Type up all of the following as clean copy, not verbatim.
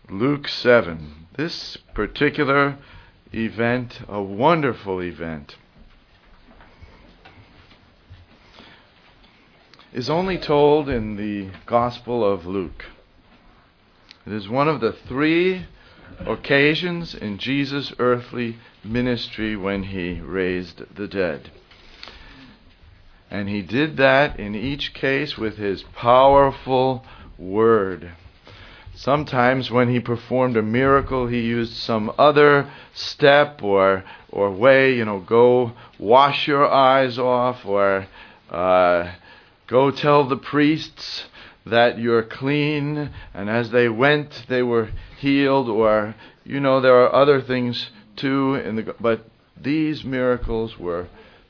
Luke 7. This particular event, a wonderful event, is only told in the Gospel of Luke. It is one of the three occasions in Jesus' earthly ministry when he raised the dead. And he did that in each case with his powerful word. Sometimes when he performed a miracle, he used some other step or way, go wash your eyes off, or go tell the priests that you're clean, and as they went, they were healed, or, there are other things too, but these miracles were,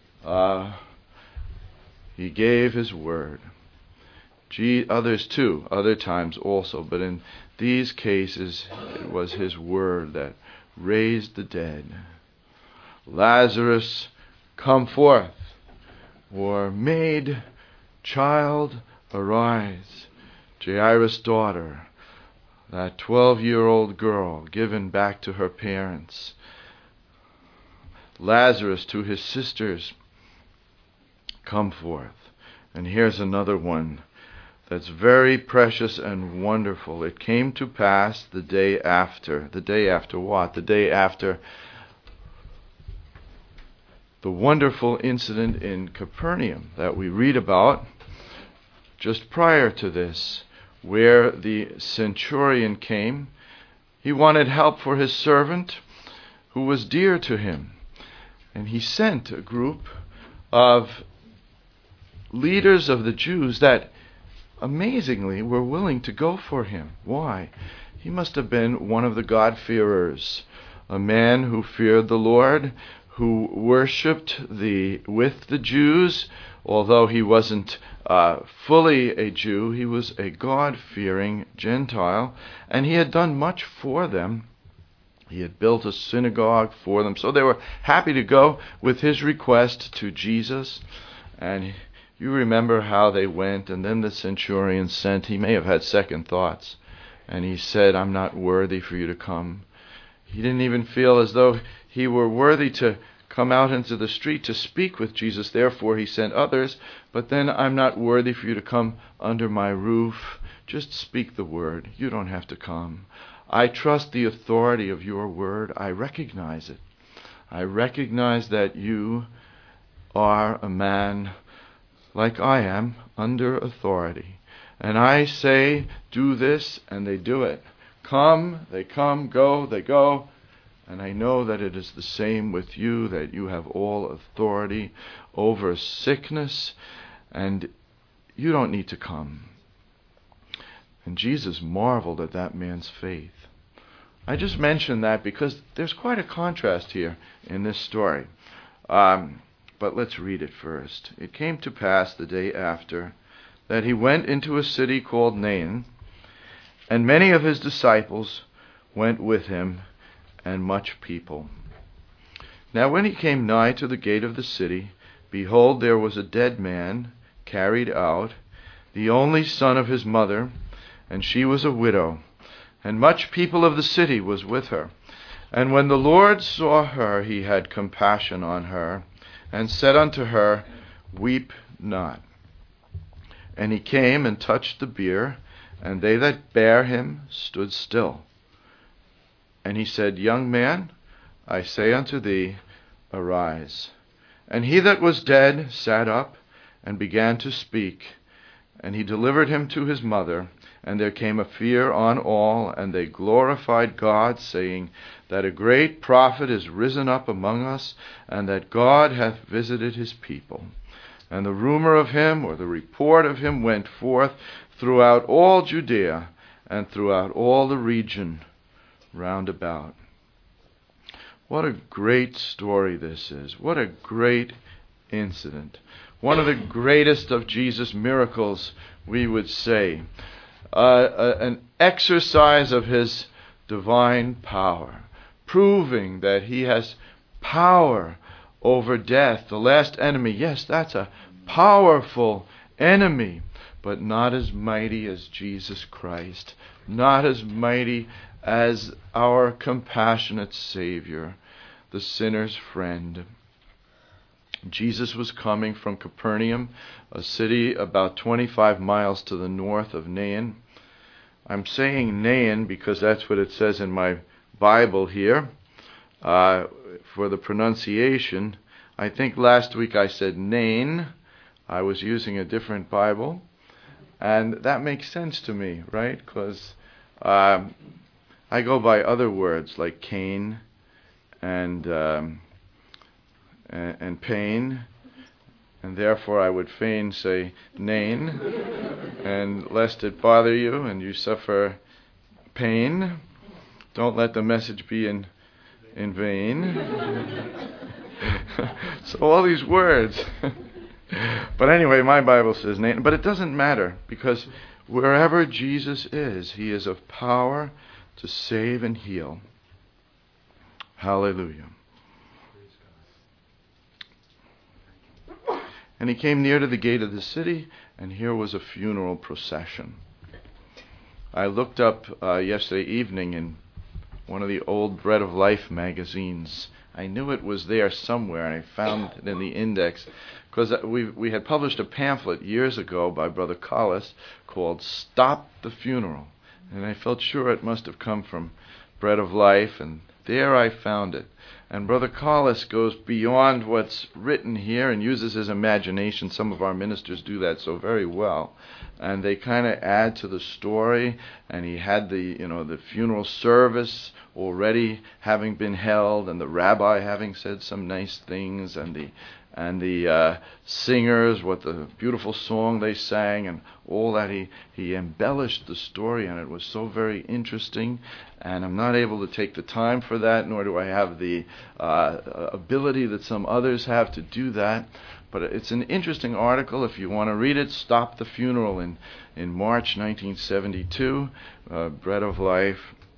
he gave his word. Others too, other times also, but in these cases, it was his word that raised the dead. Lazarus, come forth, or maid, child, arise. Jairus' daughter, that 12-year-old girl given back to her parents. Lazarus to his sisters, come forth. And here's another one that's very precious and wonderful. It came to pass the day after. The day after what? The day after the wonderful incident in Capernaum that we read about just prior to this, where the centurion came. He wanted help for his servant who was dear to him. And he sent a group of leaders of the Jews that amazingly were willing to go for him. Why? He must have been one of the God-fearers, a man who feared the Lord, who worshipped with the Jews. Although he wasn't fully a Jew, he was a God-fearing Gentile, and he had done much for them. He had built a synagogue for them, so they were happy to go with his request to Jesus. And you remember how they went, and then the centurion sent. He may have had second thoughts, and he said, I'm not worthy for you to come. He didn't even feel as though he were worthy to come out into the street to speak with Jesus. Therefore, he sent others. But then, I'm not worthy for you to come under my roof. Just speak the word. You don't have to come. I trust the authority of your word. I recognize it. I recognize that you are a man like I am, under authority. And I say, do this, and they do it. Come, they come. Go, they go. And I know that it is the same with you, that you have all authority over sickness, and you don't need to come. And Jesus marveled at that man's faith. I just mentioned that because there's quite a contrast here in this story. But let's read it first. It came to pass the day after that he went into a city called Nain, and many of his disciples went with him, and much people. Now when he came nigh to the gate of the city, behold, there was a dead man carried out, the only son of his mother, and she was a widow, and much people of the city was with her. And when the Lord saw her, he had compassion on her, and said unto her, Weep not. And he came and touched the bier, and they that bare him stood still. And he said, Young man, I say unto thee, arise. And he that was dead sat up, and began to speak. And he delivered him to his mother. And there came a fear on all, and they glorified God, saying, that a great prophet is risen up among us, and that God hath visited his people. And the rumor of him, or the report of him, went forth throughout all Judea, and throughout all the region round about. What a great story this is. What a great incident. One of the greatest of Jesus' miracles, we would say. An exercise of his divine power, proving that he has power over death, the last enemy. Yes, that's a powerful enemy, but not as mighty as Jesus Christ, not as mighty as our compassionate Savior, the sinner's friend. Jesus was coming from Capernaum, a city about 25 miles to the north of Nain. I'm saying Nain because that's what it says in my Bible here. For the pronunciation, I think last week I said Nain. I was using a different Bible. And that makes sense to me, right? Because I go by other words like Cain and pain, and therefore I would fain say Nain, and lest it bother you and you suffer pain, don't let the message be in vain. So all these words. But anyway, my Bible says Nain, but it doesn't matter, because wherever Jesus is, he is of power to save and heal. Hallelujah. And he came near to the gate of the city, and here was a funeral procession. I looked up yesterday evening in one of the old Bread of Life magazines. I knew it was there somewhere, and I found it in the index, because we had published a pamphlet years ago by Brother Collis called Stop the Funeral. And I felt sure it must have come from Bread of Life, and there I found it. And Brother Collis goes beyond what's written here and uses his imagination. Some of our ministers do that so very well. And they kind of add to the story. And he had the funeral service already having been held, and the rabbi having said some nice things, and the singers, what the beautiful song they sang, and all that. He embellished the story, and it was so very interesting. And I'm not able to take the time for that, nor do I have the ability that some others have to do that. But it's an interesting article. If you want to read it, Stop the Funeral in March 1972, Bread of Life.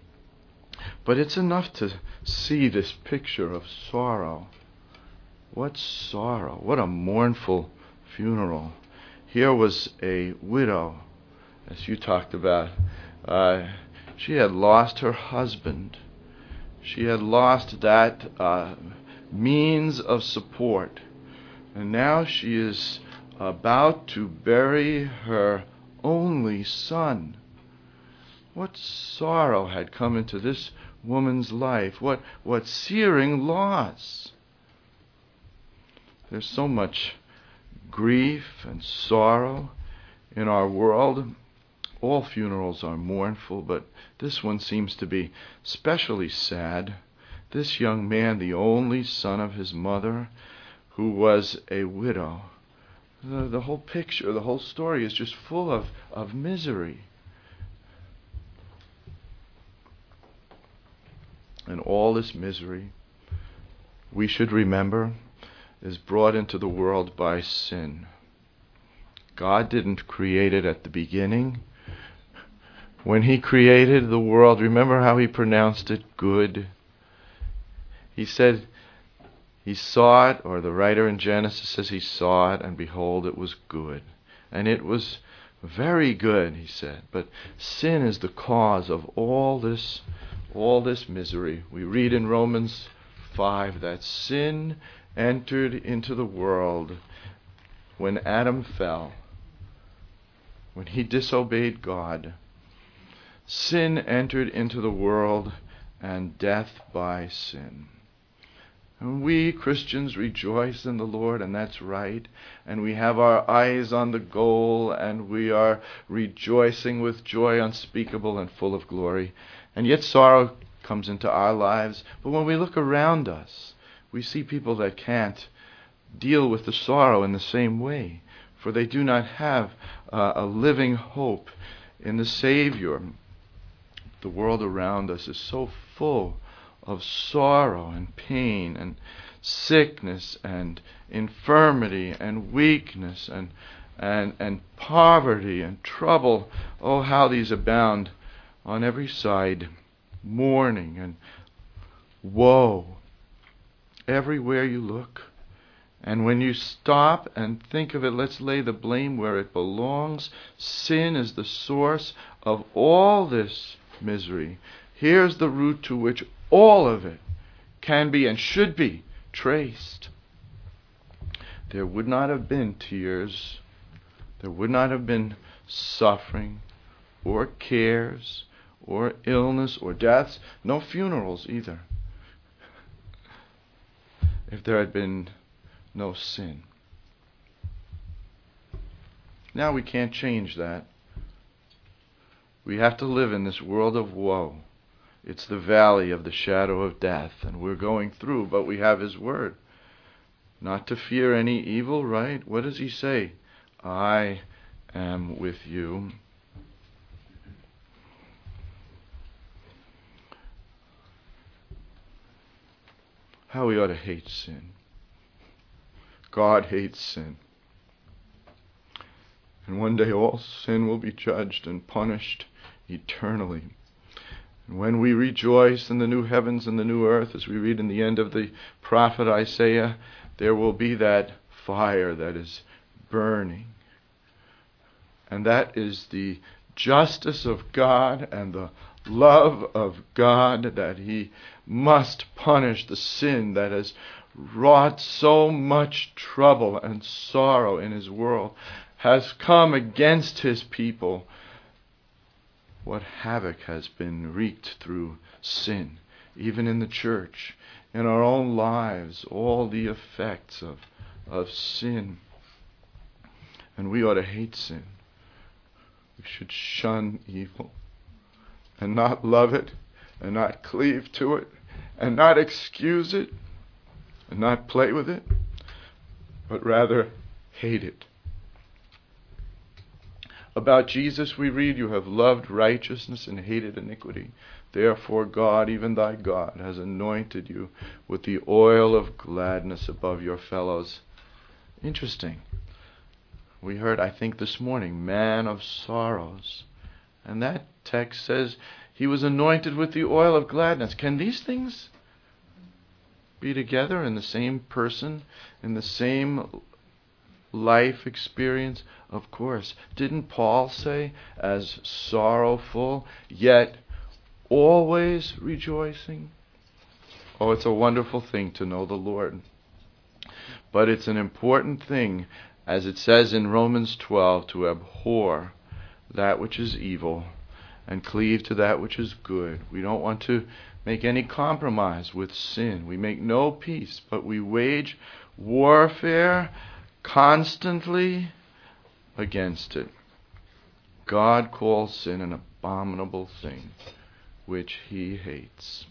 But it's enough to see this picture of sorrow. What sorrow, what a mournful funeral. Here was a widow, as you talked about. She had lost her husband. She had lost that means of support. And now she is about to bury her only son. What sorrow had come into this woman's life? What searing loss! There's so much grief and sorrow in our world. All funerals are mournful, but this one seems to be especially sad. This young man, the only son of his mother, who was a widow. The whole picture, the whole story is just full of misery. And all this misery, we should remember, is brought into the world by sin. God didn't create it at the beginning. When he created the world, remember how he pronounced it good? He said he saw it, or the writer in Genesis says he saw it, and behold, it was good. And it was very good, he said. But sin is the cause of all this misery. We read in Romans 5 that sin entered into the world when Adam fell, when he disobeyed God. Sin entered into the world, and death by sin. And we Christians rejoice in the Lord, and that's right. And we have our eyes on the goal, and we are rejoicing with joy unspeakable and full of glory. And yet sorrow comes into our lives. But when we look around us, we see people that can't deal with the sorrow in the same way, for they do not have a living hope in the Savior. The world around us is so full of sorrow and pain and sickness and infirmity and weakness and poverty and trouble. Oh, how these abound on every side. Mourning and woe everywhere you look. And when you stop and think of it, let's lay the blame where it belongs. Sin is the source of all this misery. Here's the root to which all of it can be and should be traced. There would not have been tears. There would not have been suffering or cares or illness or deaths. No funerals either, if there had been no sin. Now we can't change that. We have to live in this world of woe. It's the valley of the shadow of death, and we're going through, but we have His Word. Not to fear any evil, right? What does He say? I am with you. How we ought to hate sin. God hates sin. And one day all sin will be judged and punished eternally. And when we rejoice in the new heavens and the new earth, as we read in the end of the prophet Isaiah, there will be that fire that is burning. And that is the justice of God and the love of God, that He must punish the sin that has wrought so much trouble and sorrow in His world, has come against His people. What havoc has been wreaked through sin, even in the church, in our own lives, all the effects of sin. And we ought to hate sin. We should shun evil and not love it and not cleave to it and not excuse it and not play with it, but rather hate it. About Jesus we read, you have loved righteousness and hated iniquity. Therefore God, even thy God, has anointed you with the oil of gladness above your fellows. Interesting. We heard, I think this morning, man of sorrows. And that text says he was anointed with the oil of gladness. Can these things be together in the same person, in the same life experience? Of course. Didn't Paul say, as sorrowful, yet always rejoicing? Oh, it's a wonderful thing to know the Lord. But it's an important thing, as it says in Romans 12, to abhor that which is evil and cleave to that which is good. We don't want to make any compromise with sin. We make no peace, but we wage warfare constantly against it. God calls sin an abominable thing, which He hates.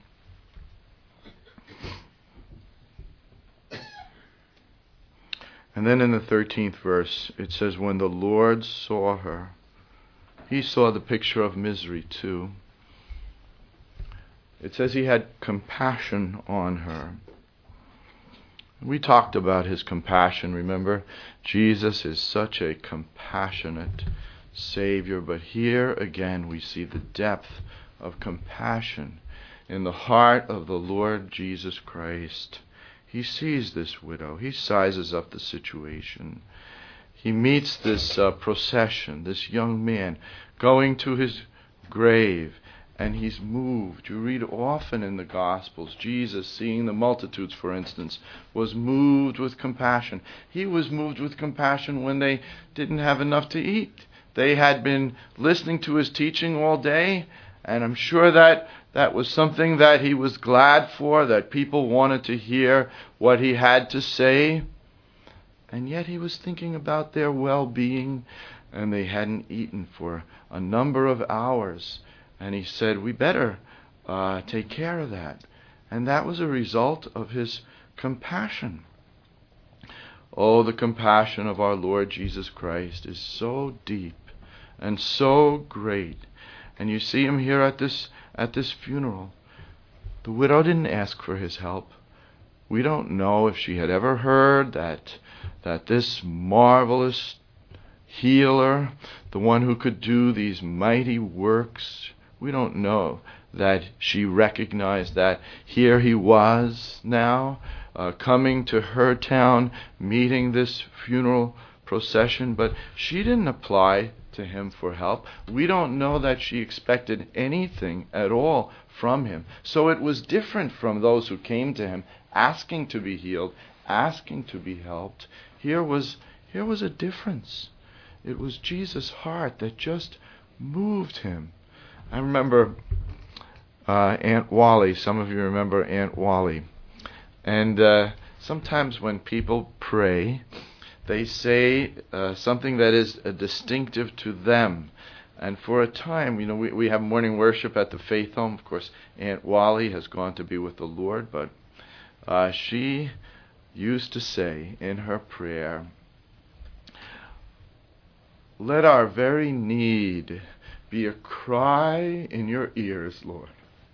And then in the 13th verse, it says, when the Lord saw her, He saw the picture of misery too. It says He had compassion on her. We talked about His compassion, remember? Jesus is such a compassionate Savior, but here again we see the depth of compassion in the heart of the Lord Jesus Christ. He sees this widow. He sizes up the situation. He meets this procession, this young man going to his grave, and he's moved. You read often in the Gospels, Jesus, seeing the multitudes, for instance, was moved with compassion. He was moved with compassion when they didn't have enough to eat. They had been listening to His teaching all day, and I'm sure that was something that He was glad for, that people wanted to hear what He had to say. And yet He was thinking about their well-being, and they hadn't eaten for a number of hours. And He said, we better take care of that. And that was a result of His compassion. Oh, the compassion of our Lord Jesus Christ is so deep and so great. And you see Him here at this funeral. The widow didn't ask for His help. We don't know if she had ever heard that this marvelous healer, the one who could do these mighty works, we don't know that she recognized that here He was now, coming to her town, meeting this funeral procession, but she didn't apply to him for help. We don't know that she expected anything at all from him. So it was different from those who came to him asking to be healed, asking to be helped. Here was a difference. It was Jesus' heart that just moved him. I remember Aunt Wally. Some of you remember Aunt Wally. And sometimes when people pray, they say something that is distinctive to them. And for a time, we have morning worship at the Faith Home. Of course, Aunt Wally has gone to be with the Lord, but she used to say in her prayer, "Let our very need be a cry in your ears, Lord."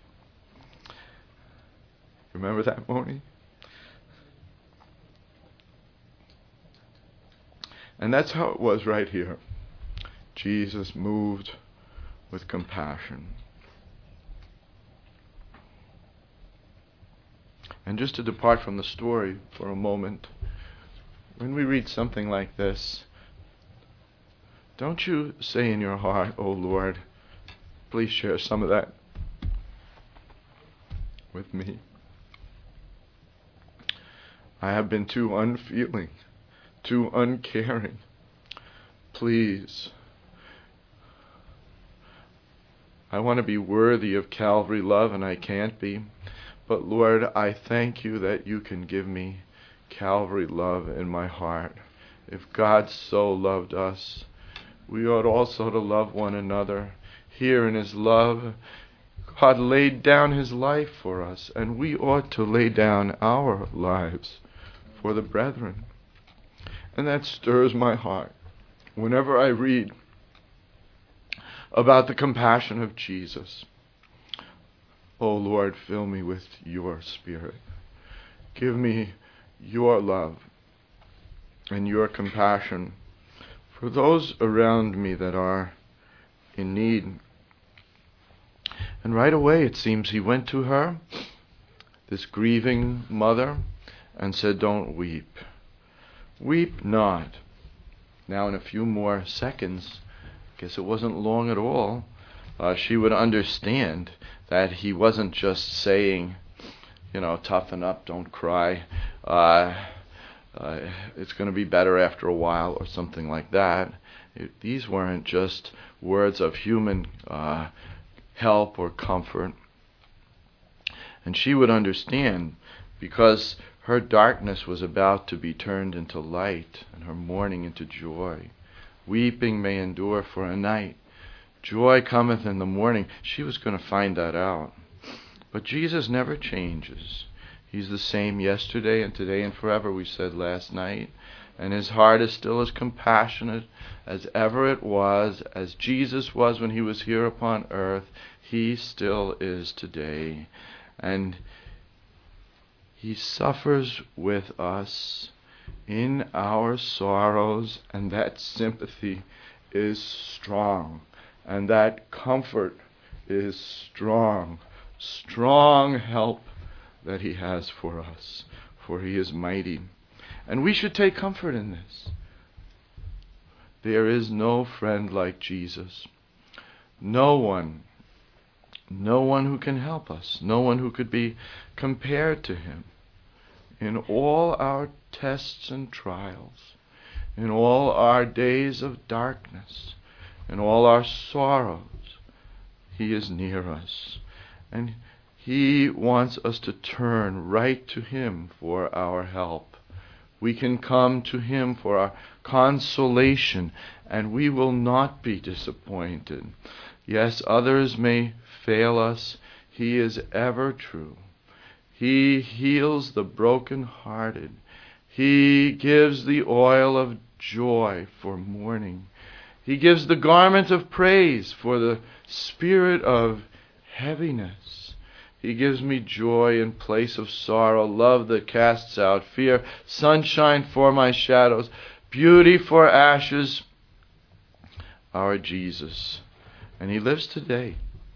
Remember that, Moni? And that's how it was right here. Jesus moved with compassion. And just to depart from the story for a moment, when we read something like this, don't you say in your heart, "Oh Lord, please share some of that with me. I have been too unfeeling, too uncaring. Please, I want to be worthy of Calvary love, and I can't be. But Lord, I thank you that you can give me Calvary love in my heart. If God so loved us, we ought also to love one another. Here in his love, God laid down his life for us, and we ought to lay down our lives for the brethren." And that stirs my heart whenever I read about the compassion of Jesus. Oh Lord, fill me with your Spirit. Give me your love and your compassion for those around me that are in need. And right away it seems he went to her, this grieving mother, and said, "Don't weep. Weep not." Now in a few more seconds, I guess it wasn't long at all, she would understand that he wasn't just saying, toughen up, don't cry, it's going to be better after a while, or something like that. These weren't just words of human help or comfort. And she would understand, because her darkness was about to be turned into light, and her mourning into joy. Weeping may endure for a night. Joy cometh in the morning. She was going to find that out. But Jesus never changes. He's the same yesterday and today and forever, we said last night. And his heart is still as compassionate as ever it was, as Jesus was when he was here upon earth. He still is today. And he suffers with us in our sorrows, and that sympathy is strong, and that comfort is strong. Strong help that he has for us, for he is mighty. And we should take comfort in this. There is no friend like Jesus. No one who can help us, no one who could be compared to him. In all our tests and trials, in all our days of darkness, in all our sorrows, he is near us. And he wants us to turn right to him for our help. We can come to him for our consolation, and we will not be disappointed. Yes, others may fail us. He is ever true. He heals the brokenhearted. He gives the oil of joy for mourning. He gives the garment of praise for the spirit of heaviness. He gives me joy in place of sorrow, love that casts out fear, sunshine for my shadows, beauty for ashes. Our Jesus. And he lives today.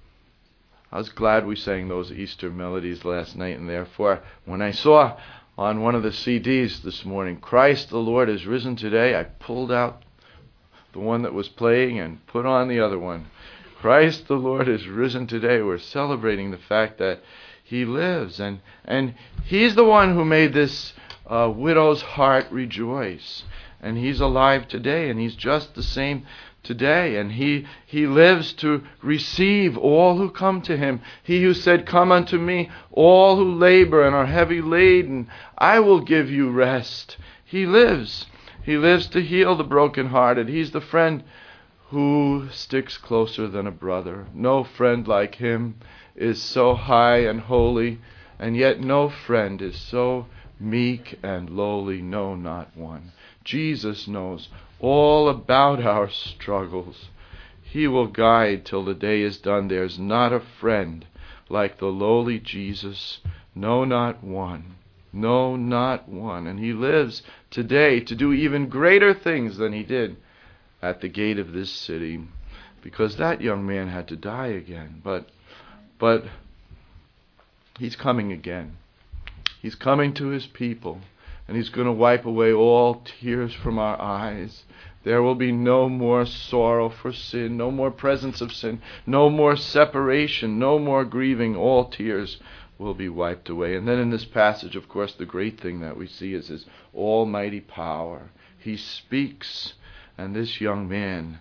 I was glad we sang those Easter melodies last night, and therefore, when I saw on one of the CDs this morning, "Christ the Lord is risen today," I pulled out the one that was playing and put on the other one. Christ the Lord is risen today. We're celebrating the fact that He lives, and He's the one who made this widow's heart rejoice. And He's alive today, and He's just the same today. And He lives to receive all who come to Him. He who said, "Come unto me, all who labor and are heavy laden, I will give you rest." He lives. He lives to heal the brokenhearted. He's the friend who sticks closer than a brother. No friend like Him is so high and holy, and yet no friend is so meek and lowly. No, not one. Jesus knows all about our struggles. He will guide till the day is done. There's not a friend like the lowly Jesus. No, not one. No, not one. And He lives today to do even greater things than He did at the gate of this city, because that young man had to die again. But He's coming again. He's coming to His people, and He's going to wipe away all tears from our eyes. There will be no more sorrow for sin, no more presence of sin, no more separation, no more grieving. All tears will be wiped away. And then in this passage, of course, the great thing that we see is His almighty power. He speaks, and this young man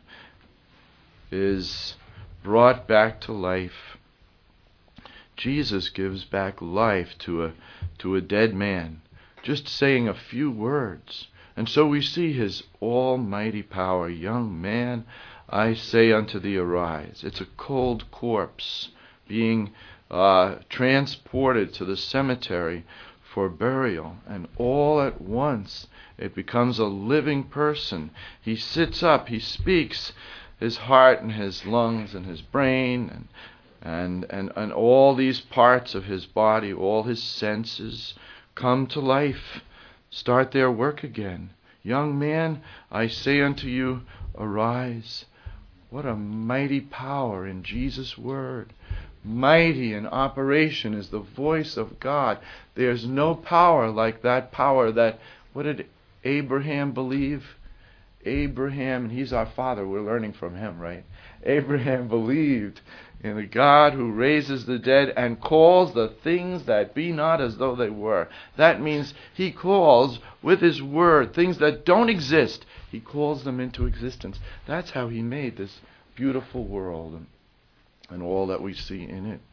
is brought back to life. Jesus gives back life to a dead man, just saying a few words. And so we see His almighty power. "Young man, I say unto thee, arise." It's a cold corpse being transported to the cemetery for burial, and all at once it becomes a living person. He sits up, he speaks. His heart and his lungs and his brain and all these parts of his body, all his senses come to life, start their work again. "Young man, I say unto you, arise." What a mighty power in Jesus' word. Mighty in operation is the voice of God. There's no power like that power that, what did Abraham believe? Abraham, and he's our father, we're learning from him, right? Abraham believed in the God who raises the dead and calls the things that be not as though they were. That means He calls with His word things that don't exist. He calls them into existence. That's how He made this beautiful world and all that we see in it.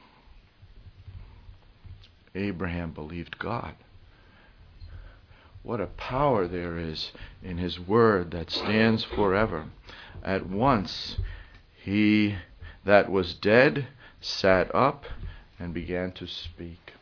Abraham believed God. What a power there is in His word that stands forever. At once he that was dead sat up and began to speak.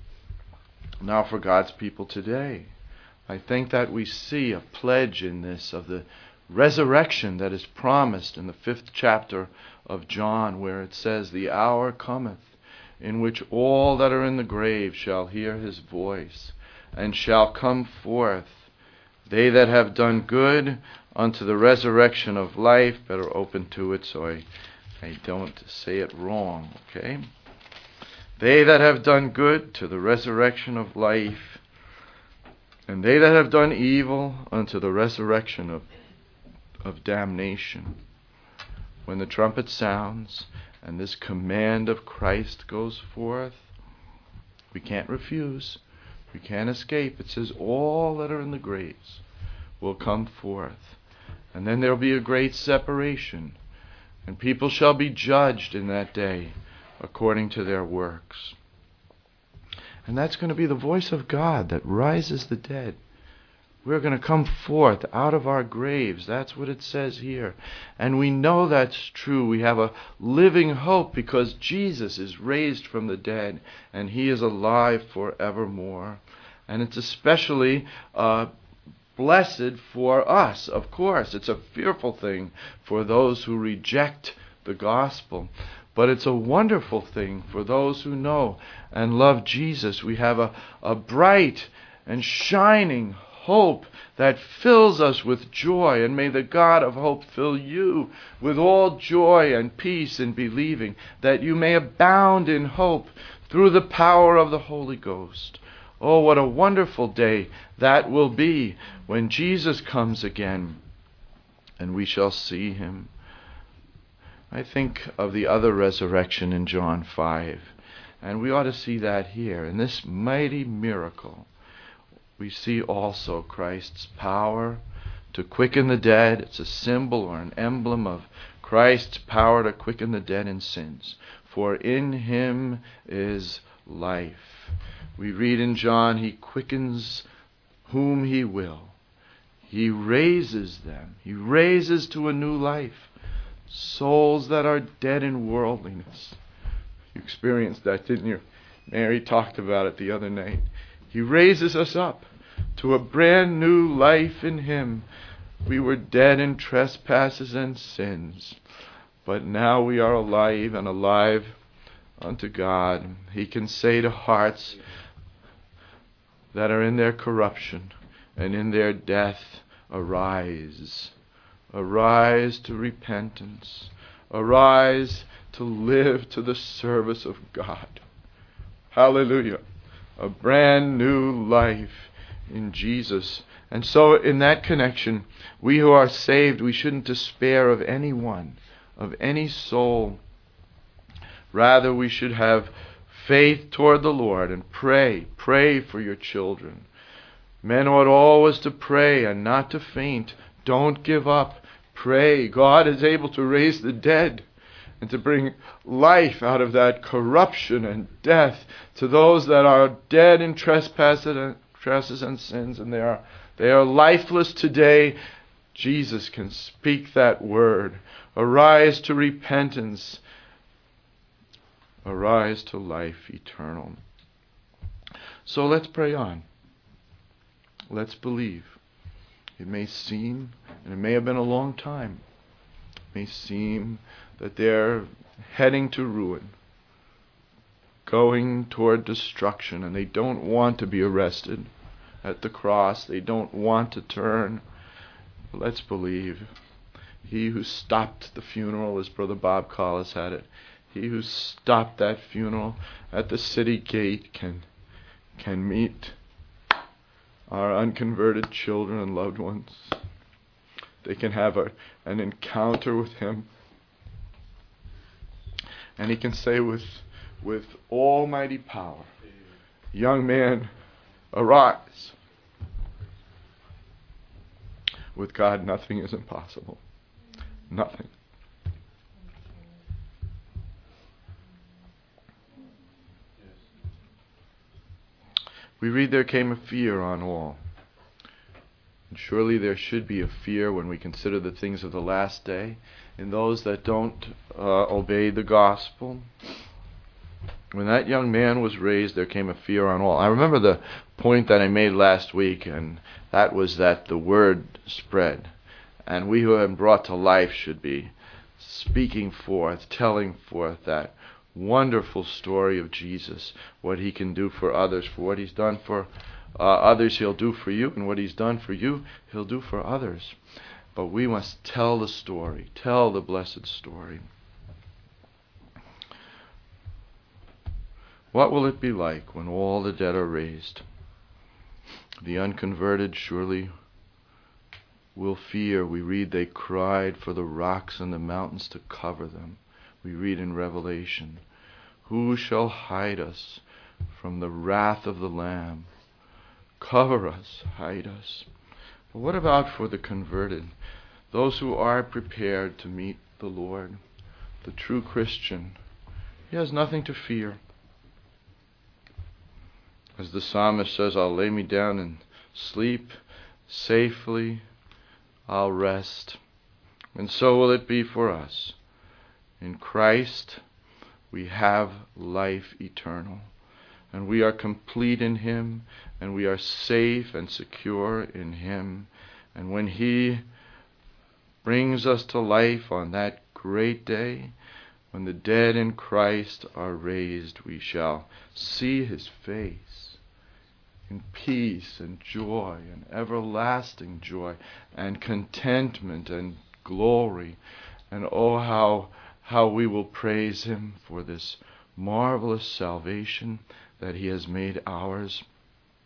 Now for God's people today, I think that we see a pledge in this of the resurrection that is promised in the 5th chapter of John, where it says, "The hour cometh in which all that are in the grave shall hear His voice, and shall come forth, they that have done good unto the resurrection of life." Better open to it so I don't say it wrong, okay? "They that have done good to the resurrection of life, and they that have done evil unto the resurrection of damnation." When the trumpet sounds and this command of Christ goes forth, we can't refuse. We can't escape. It says all that are in the graves will come forth. And then there will be a great separation. And people shall be judged in that day according to their works. And that's going to be the voice of God that rises the dead. We're going to come forth out of our graves. That's what it says here. And we know that's true. We have a living hope because Jesus is raised from the dead and He is alive forevermore. And it's especially blessed for us, of course. It's a fearful thing for those who reject the gospel. But it's a wonderful thing for those who know and love Jesus. We have a bright and shining hope that fills us with joy, and may the God of hope fill you with all joy and peace in believing, that you may abound in hope through the power of the Holy Ghost. Oh, what a wonderful day that will be when Jesus comes again. and we shall see him. I think of the other resurrection in John 5, and we ought to see that here. In this mighty miracle, we see also Christ's power to quicken the dead. It's a symbol or an emblem of Christ's power to quicken the dead in sins. For in him is life. We read in John, he quickens whom he will. He raises them. He raises to a new life souls that are dead in worldliness. You experienced that, didn't you? Mary talked about it the other night. He raises us up to a brand new life in him. We were dead in trespasses and sins, but now we are alive and alive unto God. He can say to hearts that are in their corruption and in their death, arise. Arise to repentance. Arise to live to the service of God. Hallelujah. A brand new life in Jesus. And so in that connection, we who are saved, we shouldn't despair of anyone, of any soul. Rather, we should have faith toward the Lord and pray. Pray for your children. Men ought always to pray and not to faint. Don't give up. Pray. God is able to raise the dead and to bring life out of that corruption and death to those that are dead in trespasses and sins, and they are lifeless today. Jesus can speak that word. Arise to repentance. Arise to life eternal. So let's pray on. Let's believe. It may seem, and it may have been a long time, it may seem that they're heading to ruin, going toward destruction, and they don't want to be arrested at the cross. They don't want to turn. But let's believe. He who stopped the funeral, as Brother Bob Collis had it, he who stopped that funeral at the city gate can meet our unconverted children and loved ones. They can have an encounter with him. And he can say with almighty power, young man, arise. With God, nothing is impossible. Nothing. We read there came a fear on all. And surely there should be a fear when we consider the things of the last day in those that don't obey the gospel. When that young man was raised, there came a fear on all. I remember the point that I made last week, and that was that the word spread. And we who have been brought to life should be speaking forth, telling forth that wonderful story of Jesus, what he can do for others, for what he's done for others he'll do for you, and what he's done for you he'll do for others. But we must tell the story, tell the blessed story. What will it be like when all the dead are raised? The unconverted surely will fear. We read they cried for the rocks and the mountains to cover them. We read in Revelation, who shall hide us from the wrath of the Lamb? Cover us, hide us. But what about for the converted? Those who are prepared to meet the Lord, the true Christian. He has nothing to fear. As the psalmist says, I'll lay me down and sleep safely. I'll rest. And so will it be for us. In Christ, we have life eternal, and we are complete in him, and we are safe and secure in him. And when he brings us to life on that great day, when the dead in Christ are raised, we shall see his face in peace and joy and everlasting joy and contentment and glory. And oh, how we will praise him for this marvelous salvation that he has made ours.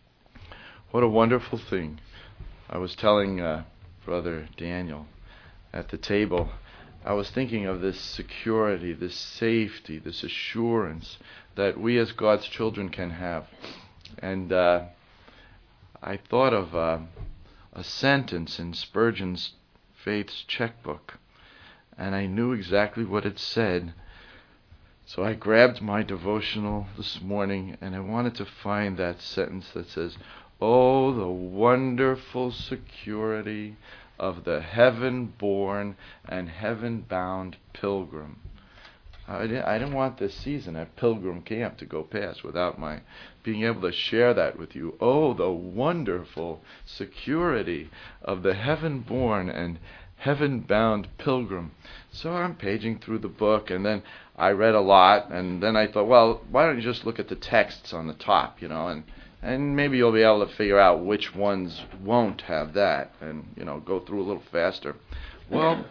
What a wonderful thing. I was telling Brother Daniel at the table, I was thinking of this security, this safety, this assurance that we as God's children can have. And I thought of a sentence in Spurgeon's Faith's checkbook, and I knew exactly what it said. So I grabbed my devotional this morning, and I wanted to find that sentence that says, "Oh, the wonderful security of the heaven-born and heaven-bound pilgrim." I didn't want this season at Pilgrim Camp to go past without my being able to share that with you. Oh, the wonderful security of the heaven-born and heaven-bound pilgrim. So I'm paging through the book, and then I read a lot, and then I thought, well, why don't you just look at the texts on the top, and maybe you'll be able to figure out which ones won't have that, and, go through a little faster. Well,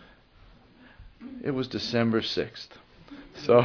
it was December 6th, so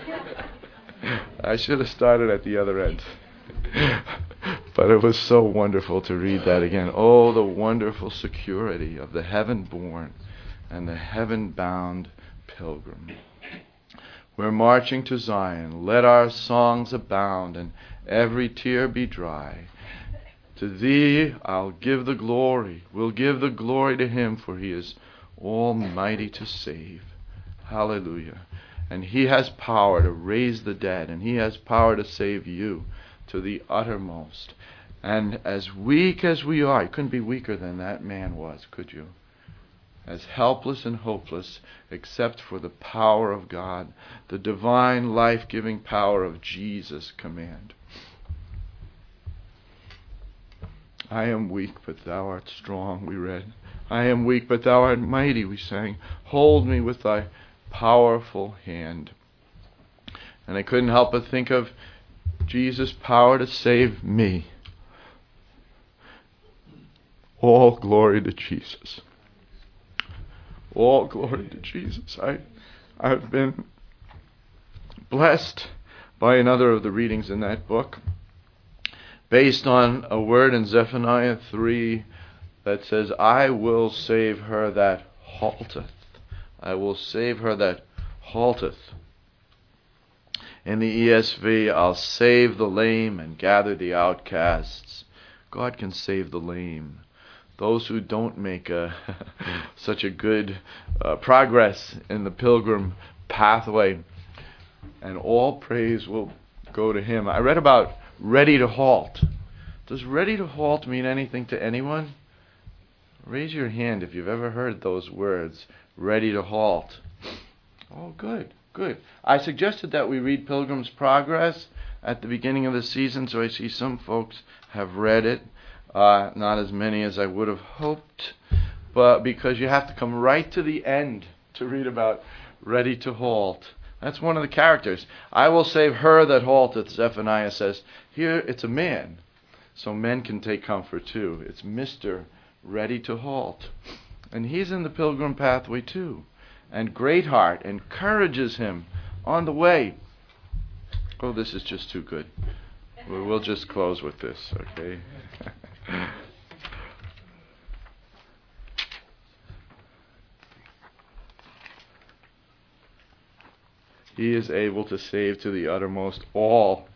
I should have started at the other end. But it was so wonderful to read that again. Oh, the wonderful security of the heaven-born and the heaven-bound pilgrim. We're marching to Zion. Let our songs abound and every tear be dry. To thee I'll give the glory. We'll give the glory to him, for he is almighty to save. Hallelujah. And he has power to raise the dead, and he has power to save you to the uttermost. And as weak as we are, you couldn't be weaker than that man was, could you? As helpless and hopeless, except for the power of God, the divine life-giving power of Jesus' command. I am weak, but thou art strong, we read. I am weak, but thou art mighty, we sang. Hold me with thy powerful hand. And I couldn't help but think of Jesus' power to save me. All glory to Jesus. All glory to Jesus. I've been blessed by another of the readings in that book, based on a word in Zephaniah 3 that says, I will save her that halteth. I will save her that halteth. In the ESV, I'll save the lame and gather the outcasts. God can save the lame. Those who don't make such a good progress in the pilgrim pathway. And all praise will go to him. I read about ready to halt. Does ready to halt mean anything to anyone? Raise your hand if you've ever heard those words, ready to halt. Oh, good. I suggested that we read Pilgrim's Progress at the beginning of the season, so I see some folks have read it. Not as many as I would have hoped, but because you have to come right to the end to read about ready to halt. That's one of the characters. I will save her that halteth, Zephaniah says. Here it's a man, so men can take comfort too. It's Mr. Ready to Halt. And he's in the pilgrim pathway too. And Greatheart encourages him on the way. Oh, this is just too good. We'll just close with this, okay? He is able to save to the uttermost all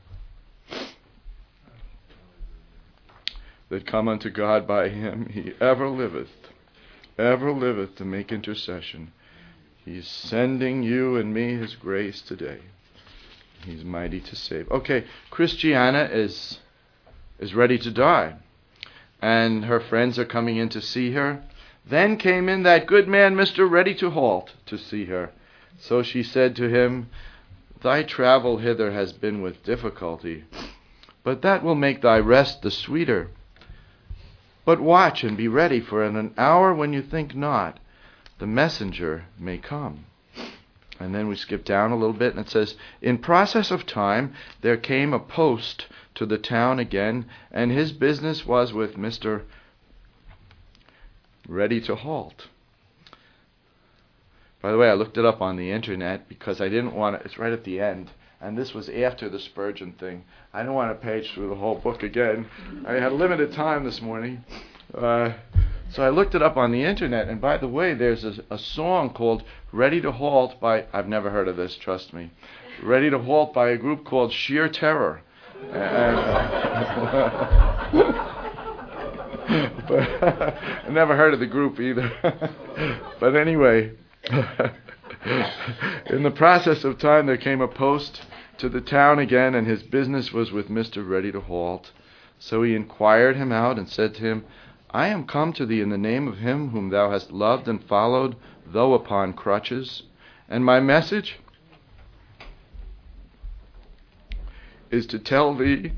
that come unto God by him. He ever liveth to make intercession. He's sending you and me his grace today. He's mighty to save. Okay, Christiana is ready to die, and her friends are coming in to see her. Then came in that good man, Mr. Ready to Halt, to see her. So she said to him, Thy travel hither has been with difficulty, but that will make thy rest the sweeter. But watch and be ready, for in an hour when you think not, the messenger may come. And then we skip down a little bit, and it says, In process of time there came a post to the town again, and his business was with Mr. Ready to Halt. By the way, I looked it up on the internet because I didn't want to, it's right at the end, and this was after the Spurgeon thing. I didn't want to page through the whole book again. I had limited time this morning. So I looked it up on the internet, and by the way, there's a song called Ready to Halt by, I've never heard of this, trust me, Ready to Halt by a group called Sheer Terror. But I never heard of the group either. But anyway, in the process of time, there came a post to the town again, and his business was with Mr. Ready to Halt. So he inquired him out and said to him, I am come to thee in the name of him whom thou hast loved and followed, though upon crutches. And my message is to tell thee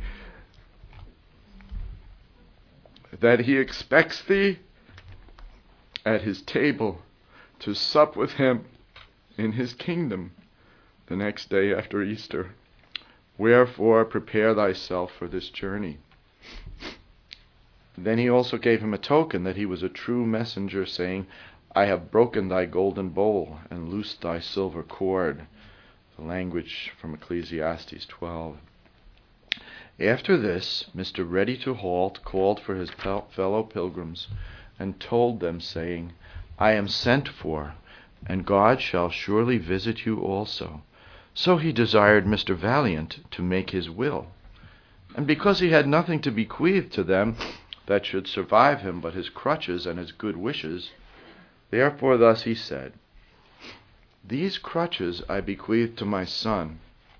that he expects thee at his table to sup with him in his kingdom the next day after Easter. Wherefore prepare thyself for this journey. Then he also gave him a token that he was a true messenger, saying, I have broken thy golden bowl and loosed thy silver cord. The language from Ecclesiastes 12. After this, Mr. Ready to Halt called for his fellow pilgrims and told them, saying, I am sent for, and God shall surely visit you also. So he desired Mr. Valiant to make his will. And because he had nothing to bequeath to them that should survive him but his crutches and his good wishes, therefore thus he said, These crutches I bequeath to my son,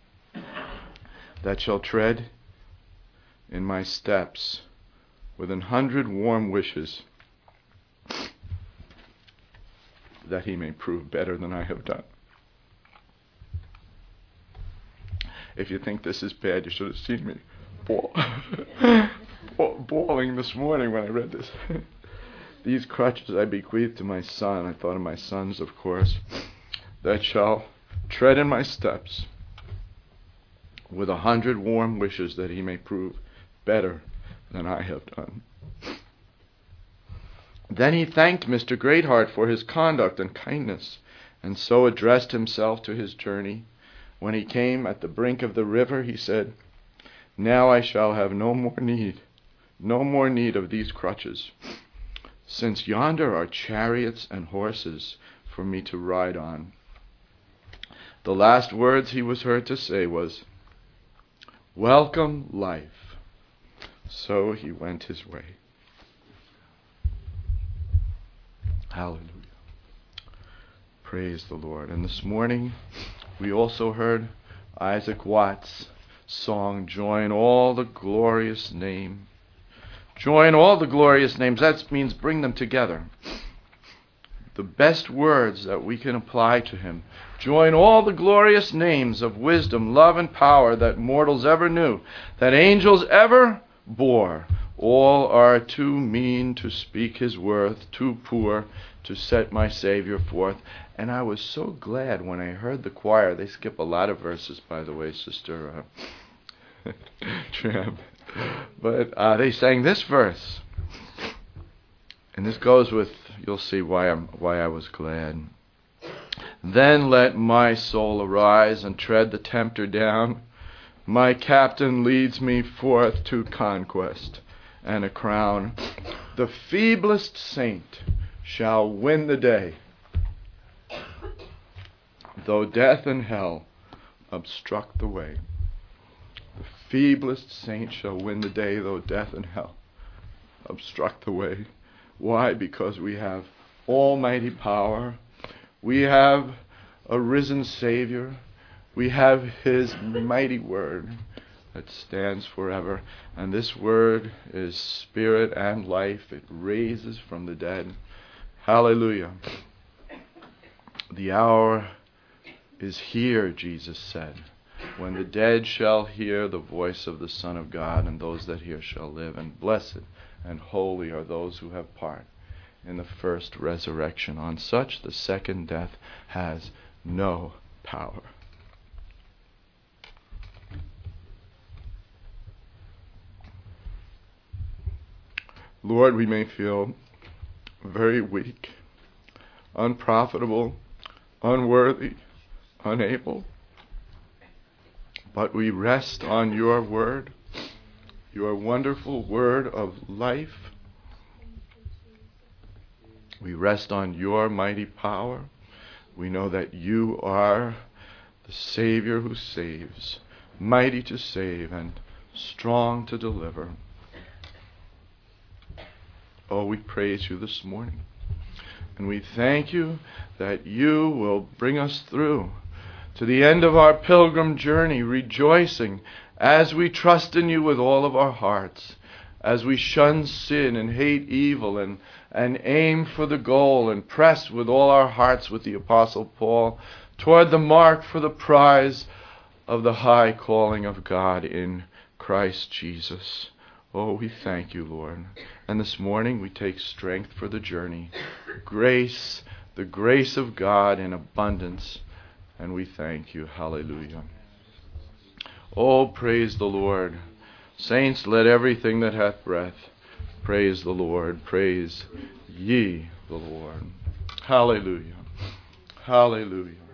that shall tread in my steps with 100 warm wishes, that he may prove better than I have done. If you think this is bad, you should have seen me bawling this morning when I read this. These crutches I bequeath to my son. I thought of my sons, of course, that shall tread in my steps with 100 warm wishes, that he may prove better than I have done. Then he thanked Mr. Greatheart for his conduct and kindness, and so addressed himself to his journey. When he came at the brink of the river, he said, Now I shall have no more need of these crutches, since yonder are chariots and horses for me to ride on. The last words he was heard to say was, Welcome, life. So he went his way. Hallelujah. Praise the Lord. And this morning we also heard Isaac Watts' song, Join All the Glorious Name. Join all the glorious names. That means bring them together. The best words that we can apply to him. Join all the glorious names of wisdom, love, and power that mortals ever knew, that angels ever bore. All are too mean to speak his worth, too poor to set my Savior forth. And I was so glad when I heard the choir. They skip a lot of verses, by the way, Sister Tram. But they sang this verse. And this goes with, you'll see why I was glad. Then let my soul arise and tread the tempter down. My captain leads me forth to conquest and a crown. The feeblest saint shall win the day, though death and hell obstruct the way. The feeblest saint shall win the day, though death and hell obstruct the way. Why? Because we have almighty power. We have a risen Savior. We have his mighty word that stands forever. And this word is spirit and life. It raises from the dead. Hallelujah. The hour is here, Jesus said, when the dead shall hear the voice of the Son of God, and those that hear shall live. And blessed and holy are those who have part in the first resurrection. On such the second death has no power. Lord, we may feel very weak, unprofitable, unworthy, unable, but we rest on your word, your wonderful word of life. We rest on your mighty power. We know that you are the Savior who saves, mighty to save and strong to deliver. Oh, we praise you this morning. And we thank you that you will bring us through to the end of our pilgrim journey, rejoicing as we trust in you with all of our hearts, as we shun sin and hate evil and aim for the goal and press with all our hearts with the Apostle Paul toward the mark for the prize of the high calling of God in Christ Jesus. Oh, we thank you, Lord. And this morning we take strength for the journey. Grace, the grace of God in abundance. And we thank you. Hallelujah. Oh, praise the Lord. Saints, let everything that hath breath praise the Lord. Praise ye the Lord. Hallelujah. Hallelujah.